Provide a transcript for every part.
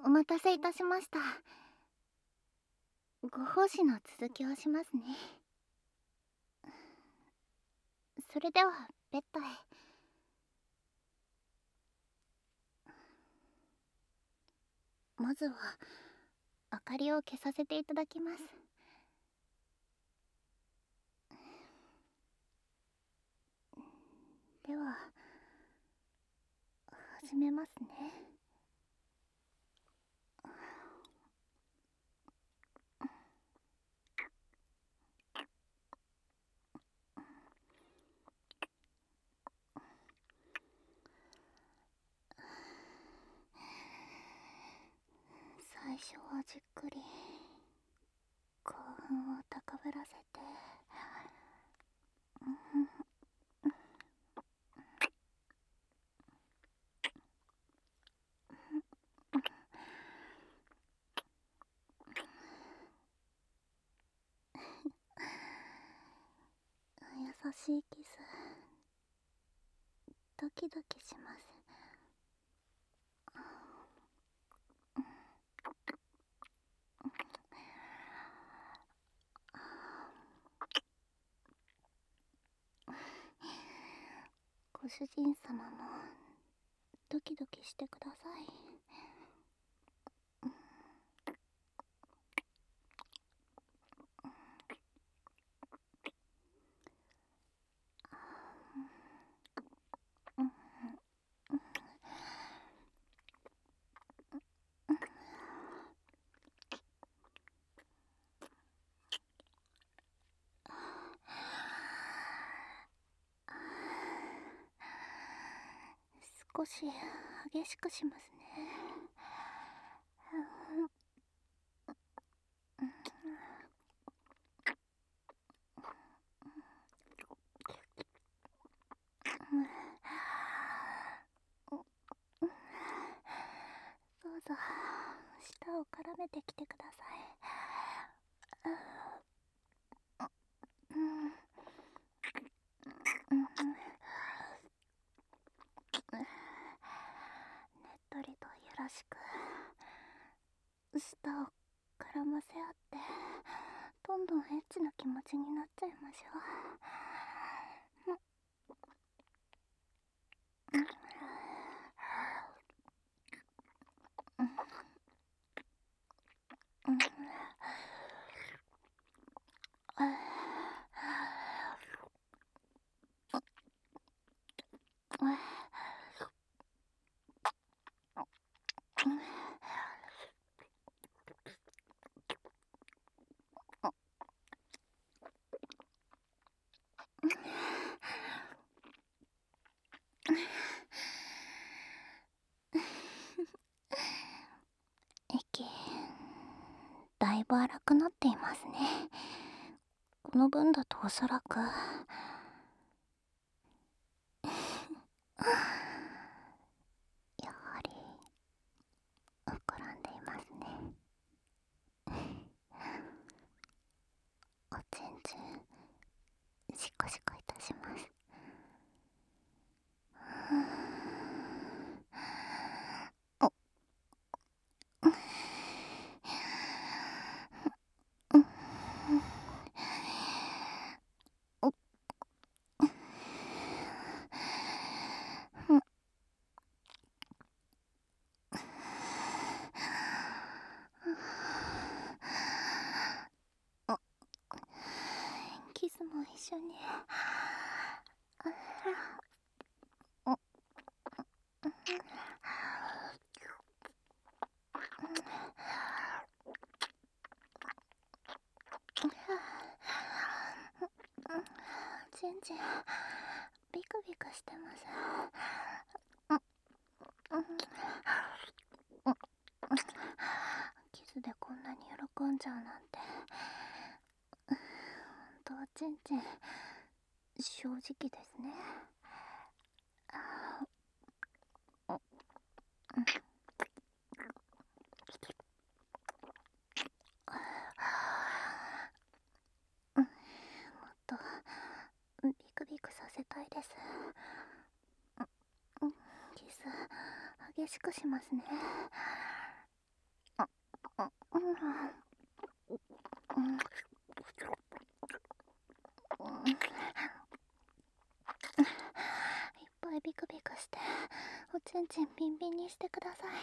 お待たせいたしました。ご奉仕の続きをしますね。それではベッドへ。まずは明かりを消させていただきます。では始めますね。最初はじっくり興奮を高ぶらせて、優しいキス、ドキドキします。ご主人様もドキドキしてください。少し激しくしますね。どうぞ舌を絡めてきてください。ねっとりとよろしく舌を絡ませ合って、どんどんエッチな気持ちになっちゃいましょう。息だいぶ荒くなっていますね。この分だとおそらくやはり膨らんでいますね。おちんちんシコシコいたします。キスも一緒に。ちんちんビクビクしてます。キスでこんなに喜んじゃうなんて、ほんとおちんちん正直ですね。もっとビクビクさせたいです。キス激しくしますね。 ぱいビクビクしておちんちんビンビンにしてください。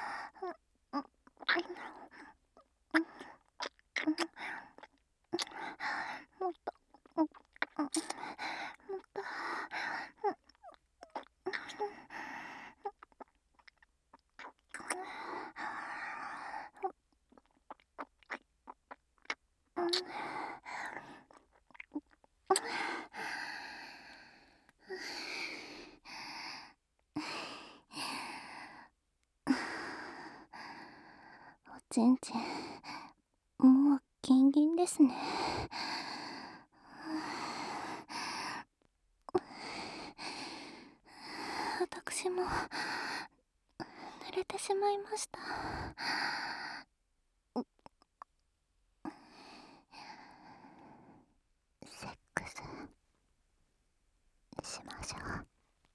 もっともっとおちんちんもうギンギンですね。私も濡れてしまいました。セックスしましょう。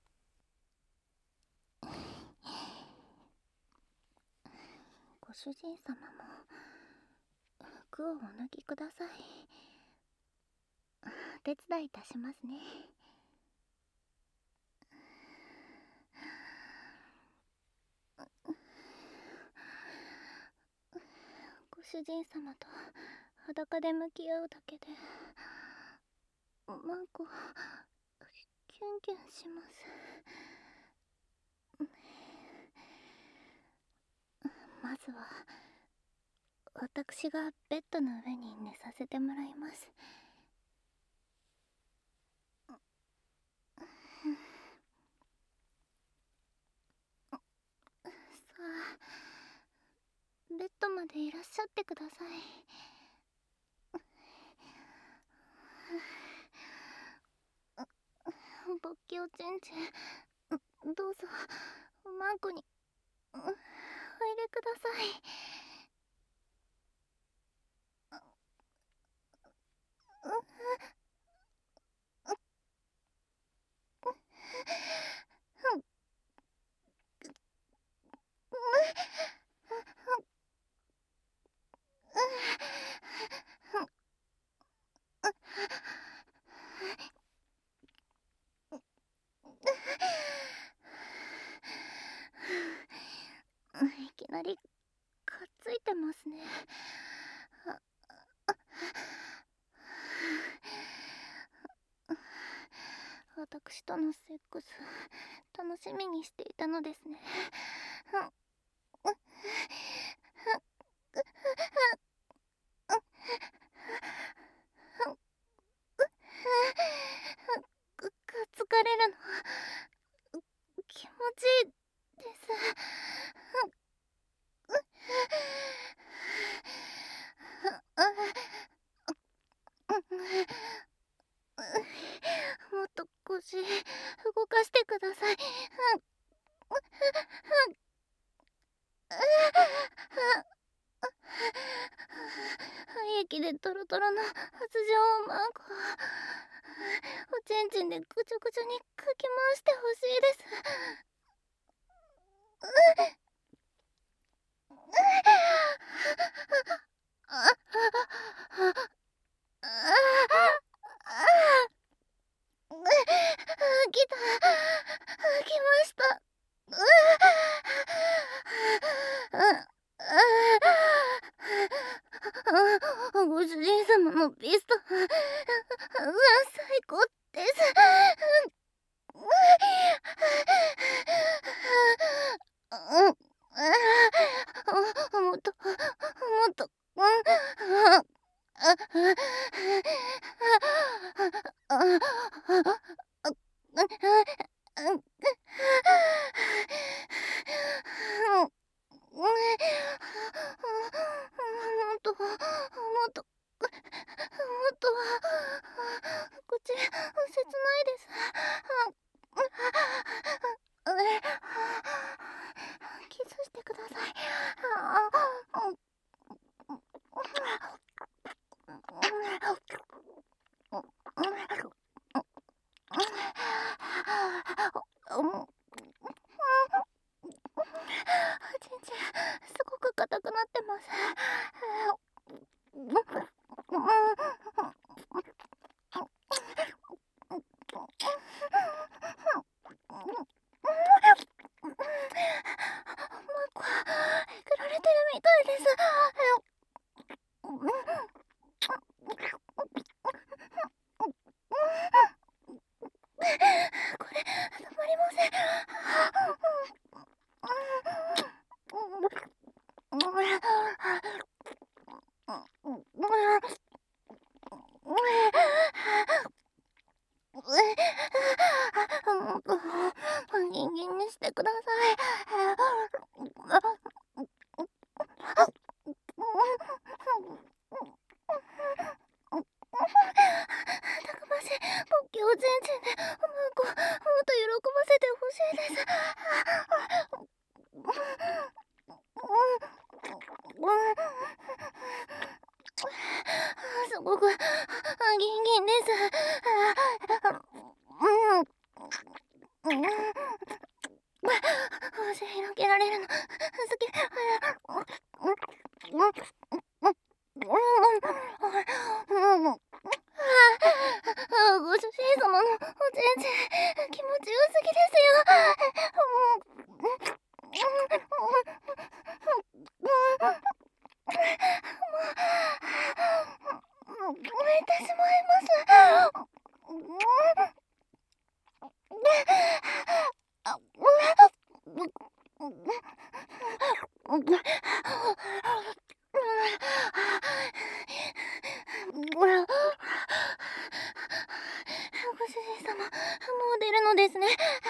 ご主人様も服をお脱ぎください。お手伝いいたしますね。ご主人様と裸で向き合うだけでマンコキュンキュンします。まずは私がベッドの上に寝させてもらいます。さあ、ベッドまでいらっしゃってください。勃起おちんちん、どうぞマンコにお入れください。いきなりかっついてますね。私とのセックス楽しみにしていたのですね。疲れるの気持ちいいです。もっと腰動かしてください。廃液でトロトロの発情マンコおちんちんでぐちょぐちょにかき回してほしいです。来た、来ました。ご主人様のビスト最高です。もっともっと口切ないです。キスしてください。ちんちんすごく硬くなってます。 してください。たくましい国境全人でもっと喜ばせてほしいです。すごくギンギンです。足広げられるの好き。ご主人様のおちんちん気持ちよすぎですよ。燃えてしまいます。ご主人様、もう出るのですね。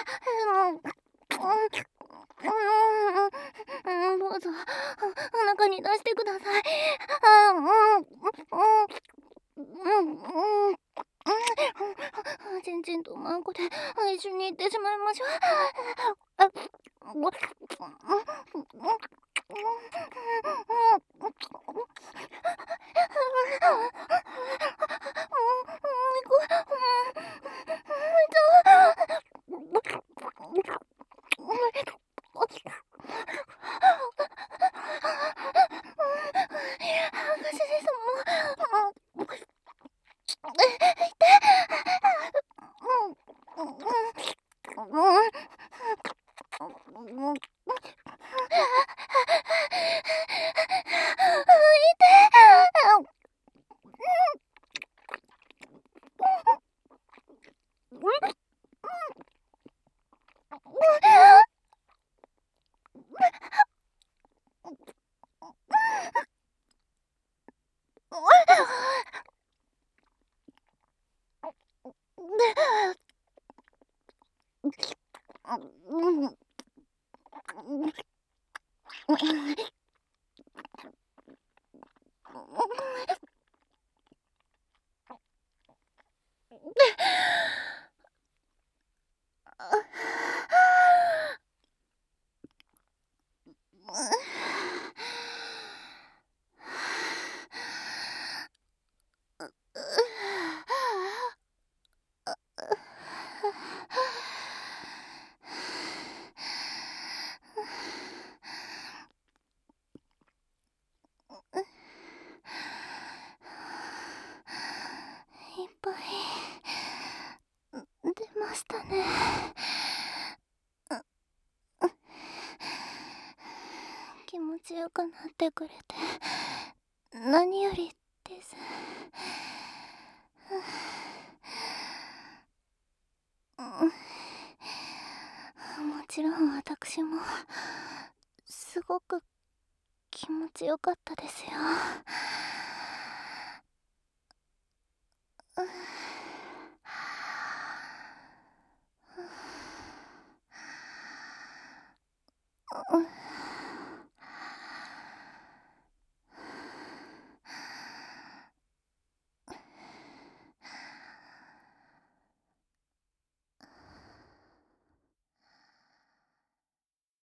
どうぞ、お腹に出してください。ちんちんとマンコで一緒に行ってしまいましょう。いっぱい出ましたね。気持ちよくなってくれて何よりです。もちろん私もすごく気持ちよかったですよ。